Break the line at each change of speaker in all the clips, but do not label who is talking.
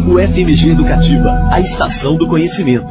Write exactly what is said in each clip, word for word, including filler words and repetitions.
U F M G Educativa, a estação do conhecimento.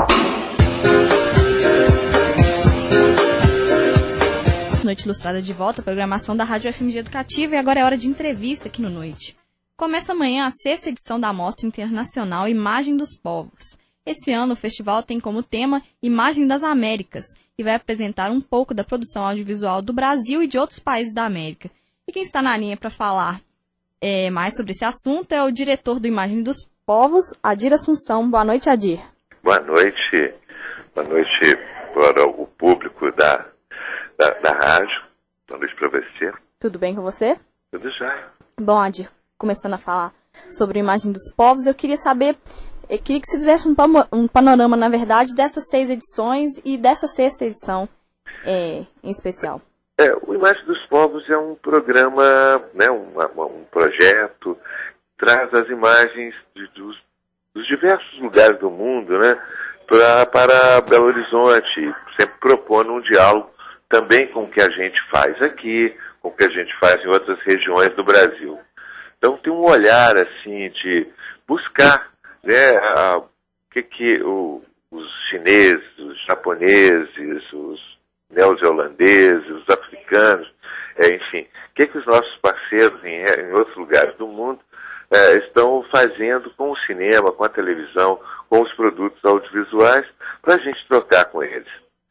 Noite Ilustrada de volta, programação da Rádio U F M G Educativa, e agora é hora de entrevista aqui no Noite. Começa amanhã a sexta edição da Mostra Internacional Imagem dos Povos. Esse ano o festival tem como tema Imagem das Américas e vai apresentar um pouco da produção audiovisual do Brasil e de outros países da América. E quem está na linha para falar é, mais sobre esse assunto é o diretor do Imagem dos Povos, Adir Assunção. Boa noite, Adir.
Boa noite. Boa noite para o público da, da, da rádio. Boa noite para você.
Tudo bem com você?
Tudo já.
Bom, Adir, começando a falar sobre a Imagem dos Povos, eu queria saber, eu queria que você fizesse um, um panorama, na verdade, dessas seis edições e dessa sexta edição é, em especial.
É, o Imagem dos Povos é um programa, né, um, um projeto que traz as imagens de, dos, dos diversos lugares do mundo, né, pra, para Belo Horizonte, sempre propondo um diálogo também com o que a gente faz aqui, com o que a gente faz em outras regiões do Brasil. Então tem um olhar assim de buscar, né, a, o que, que o, os chineses, os japoneses, os neozelandeses, os africanos, é, enfim, o que, que os nossos parceiros em, em outros lugares do mundo é, estão fazendo com o cinema, com a televisão, com os produtos audiovisuais, para a gente trocar com eles.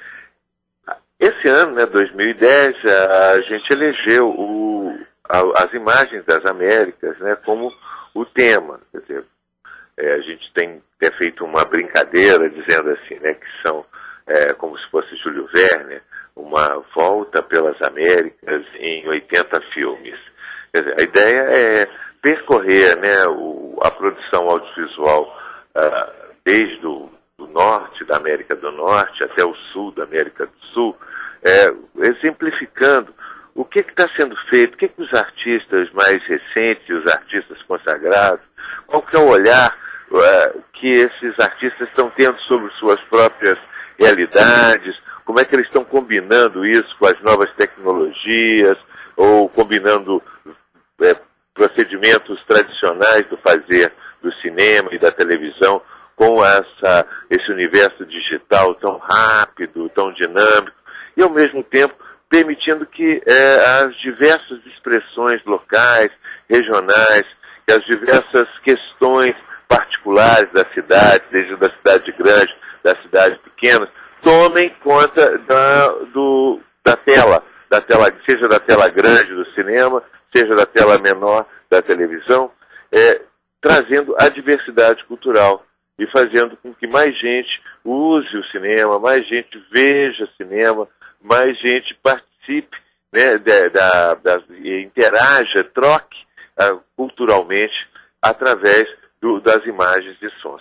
Esse ano, né, dois mil e dez, a gente elegeu o, a, as imagens das Américas, né, como o tema. Quer dizer, é, a gente tem, tem feito uma brincadeira dizendo assim, né, que são é, como se fosse Júlio Verne, uma volta pelas Américas em oitenta filmes. Quer dizer, a ideia é percorrer, né, o, a produção audiovisual uh, desde o do norte da América do Norte até o sul da América do Sul, é, exemplificando o que está sendo feito, o que, que os artistas mais recentes, os artistas consagrados, qual que é o olhar é, que esses artistas estão tendo sobre suas próprias realidades, como é que eles estão combinando isso com as novas tecnologias, ou combinando é, procedimentos tradicionais do fazer do cinema e da televisão com essa, esse universo digital tão rápido, tão dinâmico, e ao mesmo tempo permitindo que é, as diversas expressões locais, regionais, que as diversas questões particulares da cidade, desde da cidade grande, da cidade pequena, tomem conta da, do, da tela, da tela, seja da tela grande do cinema, seja da tela menor da televisão, é, trazendo a diversidade cultural e fazendo com que mais gente use o cinema, mais gente veja cinema, mais gente participe, né, da, da, da, interaja, troque uh, culturalmente através do, das imagens e sons.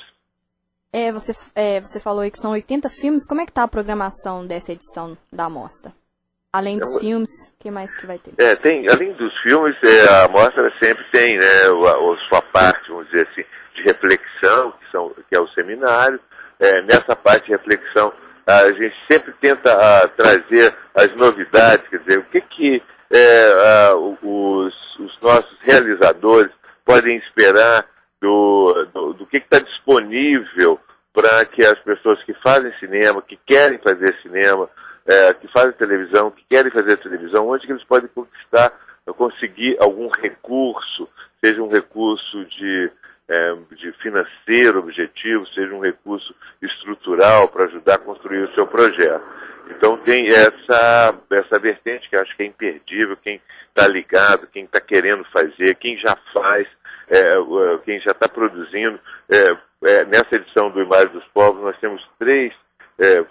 É, você, é, você falou aí que são oitenta filmes. Como é que está a programação dessa edição da Mostra? Além dos é, filmes, o que mais que vai ter?
É, tem, além dos filmes, é, a Mostra sempre tem, né, a, a sua parte, vamos dizer assim, de reflexão, que, são, que é o seminário. É, nessa parte de reflexão, a gente sempre tenta a, trazer as novidades, quer dizer, o que, que é, a, os, os nossos realizadores podem esperar do, do, do que está disponível para que as pessoas que fazem cinema, que querem fazer cinema, é, que fazem televisão, que querem fazer televisão, onde que eles podem conquistar, conseguir algum recurso, seja um recurso de, é, de financeiro objetivo, seja um recurso estrutural para ajudar a construir o seu projeto. Então tem essa, essa vertente que eu acho que é imperdível, quem está ligado, quem está querendo fazer, quem já faz, é, quem já está produzindo. É, é, nessa edição do Imagem dos Povos nós temos três é,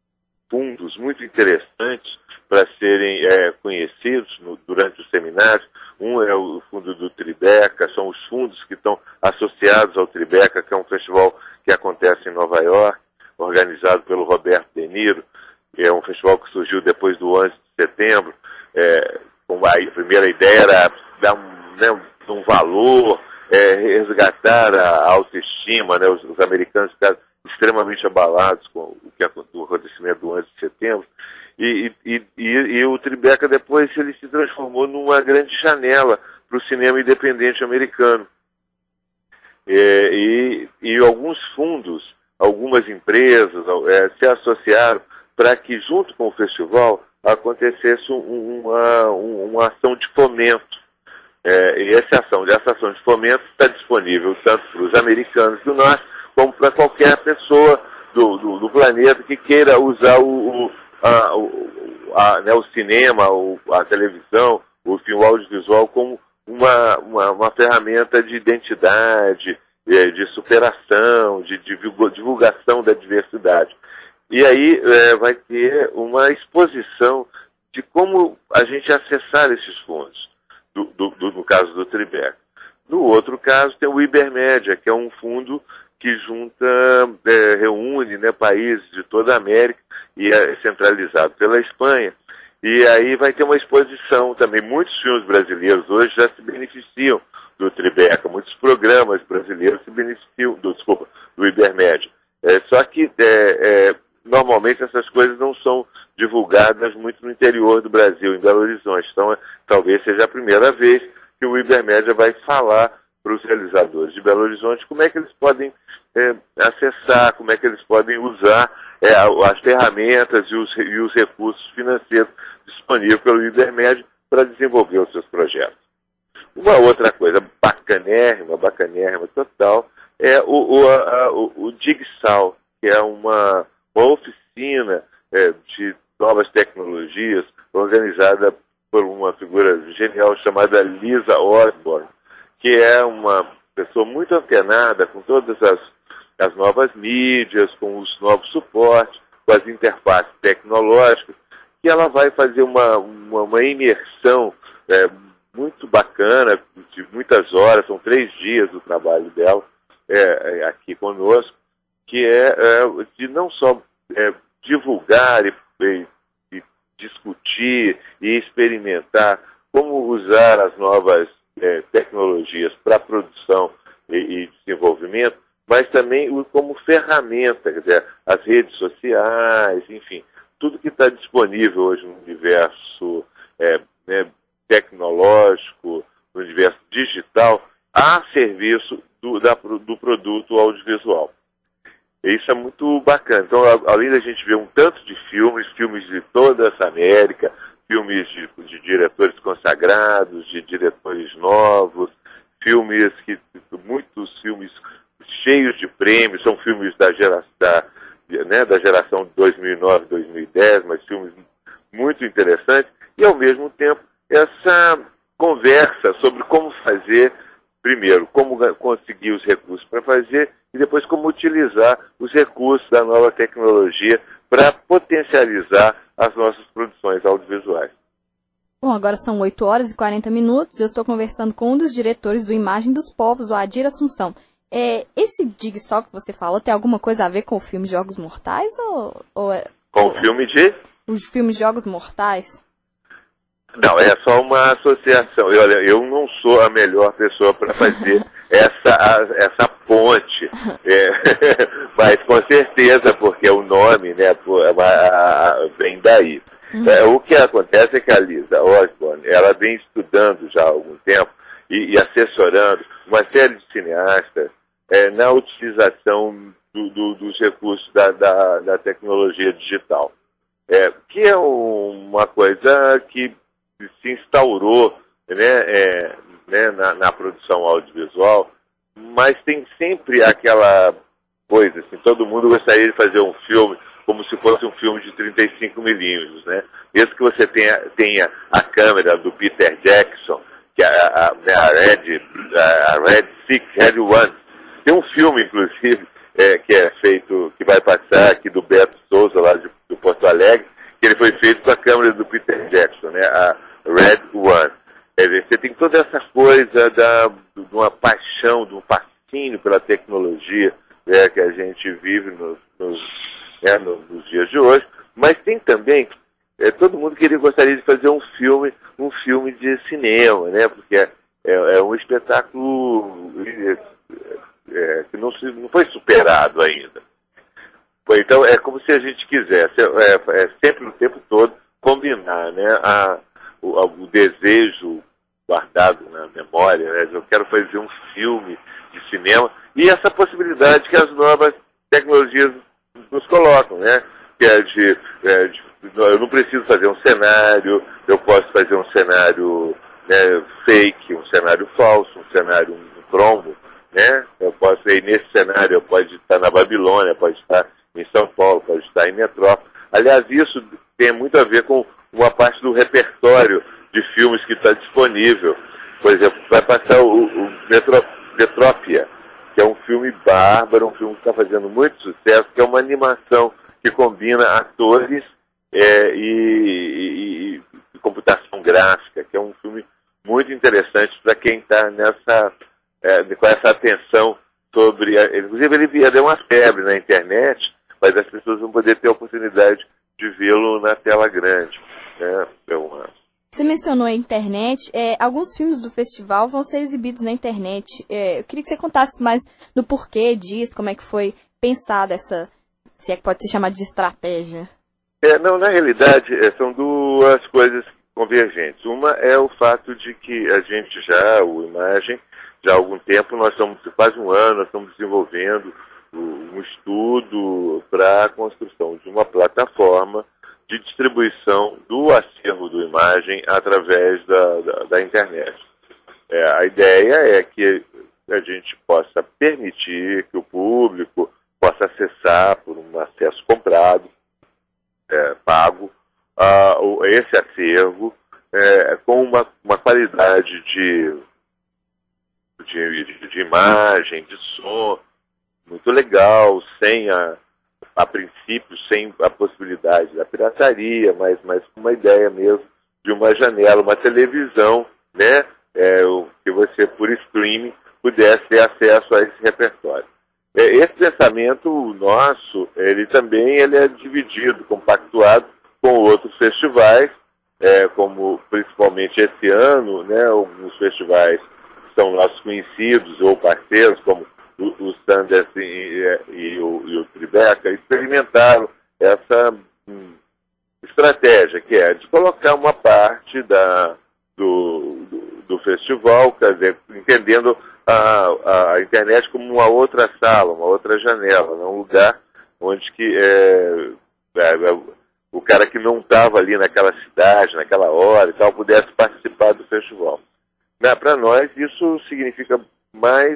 fundos muito interessantes para serem é, conhecidos no, durante o seminário. Um é o fundo do Tribeca, são os fundos que estão associados ao Tribeca, que é um festival que acontece em Nova York, organizado pelo Roberto De Niro, que é um festival que surgiu depois do onze de setembro. É, a primeira ideia era dar um, né, um valor, é, resgatar a autoestima, né, os, os americanos ficaram extremamente abalados com o, que, o acontecimento do onze de setembro, e, e, e, e o Tribeca depois ele se transformou numa grande janela para o cinema independente americano. É, e, e alguns fundos, algumas empresas é, se associaram para que, junto com o festival, acontecesse uma, uma ação de fomento. É, e essa ação, essa ação de fomento está disponível tanto para os americanos do norte, como para qualquer pessoa do, do, do planeta que queira usar o, o, a, o, a, né, o cinema, o, a televisão, o filme audiovisual como uma, uma, uma ferramenta de identidade, de superação, de divulgação da diversidade. E aí é, vai ter uma exposição de como a gente acessar esses fundos, do, do, do, no caso do Tribeca. No outro caso tem o Ibermédia, que é um fundo que junta, é, reúne né, países de toda a América e é centralizado pela Espanha. E aí vai ter uma exposição também. Muitos filmes brasileiros hoje já se beneficiam do Tribeca, muitos programas brasileiros se beneficiam do, desculpa, do Ibermédia. É, só que é, é, normalmente essas coisas não são divulgadas muito no interior do Brasil, em Belo Horizonte. Então, é, talvez seja a primeira vez que o Ibermédia vai falar para os realizadores de Belo Horizonte como é que eles podem é, acessar, como é que eles podem usar é, as ferramentas e os, e os recursos financeiros disponíveis pelo Ibermédia para desenvolver os seus projetos. Uma outra coisa bacanérrima, bacanérrima total, é o, o, a, o, o Digsal, que é uma, uma oficina é, de novas tecnologias organizada por uma figura genial chamada Lisa Osborne, que é uma pessoa muito antenada com todas as, as novas mídias, com os novos suportes, com as interfaces tecnológicas, que ela vai fazer uma, uma, uma imersão é, muito bacana, de muitas horas, são três dias do trabalho dela é, é, aqui conosco, que é, é de não só é, divulgar e, e, e discutir e experimentar como usar as novas é, tecnologias para produção e, e desenvolvimento, mas também como ferramenta, quer dizer, as redes sociais, enfim, tudo que está disponível hoje no universo é, né, tecnológico, no universo digital, a serviço do, da, do produto audiovisual. E isso é muito bacana. Então, além da gente ver um tanto de filmes, filmes de toda essa América, filmes de, de diretores consagrados, de diretores novos, filmes que, muitos filmes cheios de prêmios, são filmes da geração, da, né, da geração de dois mil e nove, dois mil e dez, mas filmes muito interessantes, e ao mesmo tempo essa conversa sobre como fazer, primeiro, como conseguir os recursos para fazer, e depois como utilizar os recursos da nova tecnologia para potencializar as nossas produções audiovisuais.
Bom, agora são oito horas e quarenta minutos e eu estou conversando com um dos diretores do Imagem dos Povos, o Adir Assunção. É, esse Digsal que você falou tem alguma coisa a ver com o filme Jogos Mortais? Ou, ou é...
Com o filme de?
Os filmes Jogos Mortais?
Não, é só uma associação. E olha, eu não sou a melhor pessoa para fazer essa, a, essa ponte. É, mas com certeza, porque o nome né, vem daí. Uhum. É, o que acontece é que a Lisa Osborne, ela vem estudando já há algum tempo e, e assessorando uma série de cineastas é, na utilização do, do, dos recursos da, da, da tecnologia digital. É, que é uma coisa que se instaurou né, é, né, na, na produção audiovisual, mas tem sempre aquela coisa, assim, todo mundo gostaria de fazer um filme como se fosse um filme de trinta e cinco milímetros, né? Mesmo que você tenha, tenha a câmera do Peter Jackson, que é a, a, a Red, a Red Six, Red One. Tem um filme, inclusive, é, que é feito, que vai passar aqui do Beto Souza, lá de, do Porto Alegre, que ele foi feito com a câmera do Peter Jackson, né? A Red One. Quer dizer, você tem toda essa coisa da, de uma paixão, de um fascínio pela tecnologia né, que a gente vive nos, nos, né, nos dias de hoje, mas tem também, é, todo mundo queria, gostaria de fazer um filme, um filme de cinema, né? Porque é, é, é um espetáculo é, é, que não, se, não foi superado ainda. Então é como se a gente quisesse, é, é sempre o tempo todo, combinar né, a, o, o desejo guardado na memória, né? Eu quero fazer um filme de cinema, e essa possibilidade que as novas tecnologias nos colocam, né? Que é de, é de eu não preciso fazer um cenário, eu posso fazer um cenário, né, fake, um cenário falso, um cenário um cromo, né? Eu posso ir nesse cenário, eu pode estar na Babilônia, pode estar em São Paulo, pode estar em Metrópole. Aliás, isso tem muito a ver com uma parte do repertório de filmes que está disponível. Por exemplo, vai passar o, o Metro, Metrópia, que é um filme bárbaro, um filme que está fazendo muito sucesso, que é uma animação que combina atores é, e, e, e computação gráfica, que é um filme muito interessante para quem está nessa, é, com essa atenção sobre... A, inclusive, ele ia dar uma febre na internet, mas as pessoas vão poder ter a oportunidade de vê-lo na tela grande. Né? É uma...
Você mencionou a internet. É, alguns filmes do festival vão ser exibidos na internet. É, eu queria que você contasse mais do porquê disso, como é que foi pensada essa, se é que pode se chamar de estratégia.
É, não, na realidade, é, são duas coisas convergentes. Uma é o fato de que a gente já, o Imagem, já há algum tempo, nós estamos, quase um ano, nós estamos desenvolvendo um estudo para a construção de uma plataforma de distribuição do acervo do Imagem através da, da, da internet. É, a ideia é que a gente possa permitir que o público possa acessar por um acesso comprado, é, pago, uh, esse acervo é, com uma, uma qualidade de, de, de, de imagem, de som, muito legal, sem a, a princípio, sem a possibilidade da pirataria, mas, mas com uma ideia mesmo de uma janela, uma televisão, né, é, que você, por streaming, pudesse ter acesso a esse repertório. É, esse pensamento nosso, ele também ele é dividido, compactuado com outros festivais, é, como principalmente esse ano, né, alguns festivais são nossos conhecidos ou parceiros, como o, o Sundance e, e, o, e o Tribeca, experimentaram essa hum, estratégia, que é de colocar uma parte da, do, do, do festival, quer dizer, entendendo a, a internet como uma outra sala, uma outra janela, né, um lugar onde que é, é, o cara que não estava ali naquela cidade, naquela hora e tal, pudesse participar do festival. Para nós, isso significa mais,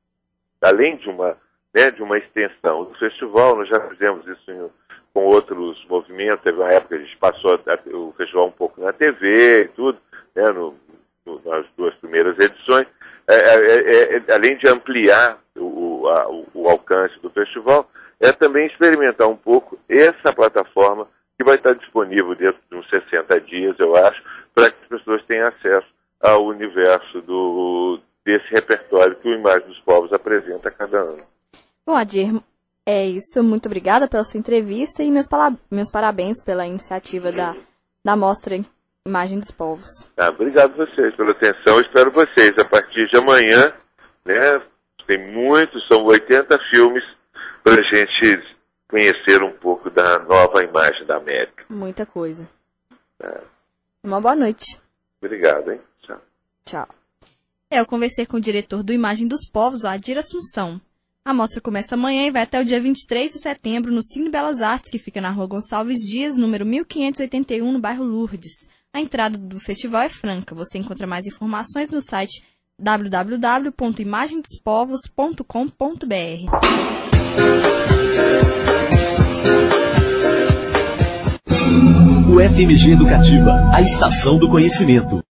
além de uma, né, de uma extensão do festival, nós já fizemos isso em, com outros movimentos, teve uma época que a gente passou a, o festival um pouco na T V e tudo, né, no, no, nas duas primeiras edições, é, é, é, além de ampliar o, a, o, o alcance do festival, é também experimentar um pouco essa plataforma que vai estar disponível dentro de uns sessenta dias, eu acho, para que as pessoas tenham acesso ao universo do, desse repertório que o Imagem dos Povos apresenta a cada ano.
Bom, Adir, é isso. Muito obrigada pela sua entrevista e meus, pala- meus parabéns pela iniciativa da, da Mostra Imagem dos Povos.
Ah, obrigado a vocês pela atenção. Espero vocês a partir de amanhã, né? Tem muitos, são oitenta filmes para a gente conhecer um pouco da nova imagem da América.
Muita coisa.
Ah.
Uma boa noite.
Obrigado, hein? Tchau.
Tchau. É, eu conversei com o diretor do Imagem dos Povos, o Adir Assunção. A mostra começa amanhã e vai até o dia vinte e três de setembro no Cine Belas Artes, que fica na rua Gonçalves Dias, número mil quinhentos e oitenta e um, no bairro Lourdes. A entrada do festival é franca. Você encontra mais informações no site w w w ponto imagem dos povos ponto com ponto b r.
O F M G Educativa, a estação do conhecimento.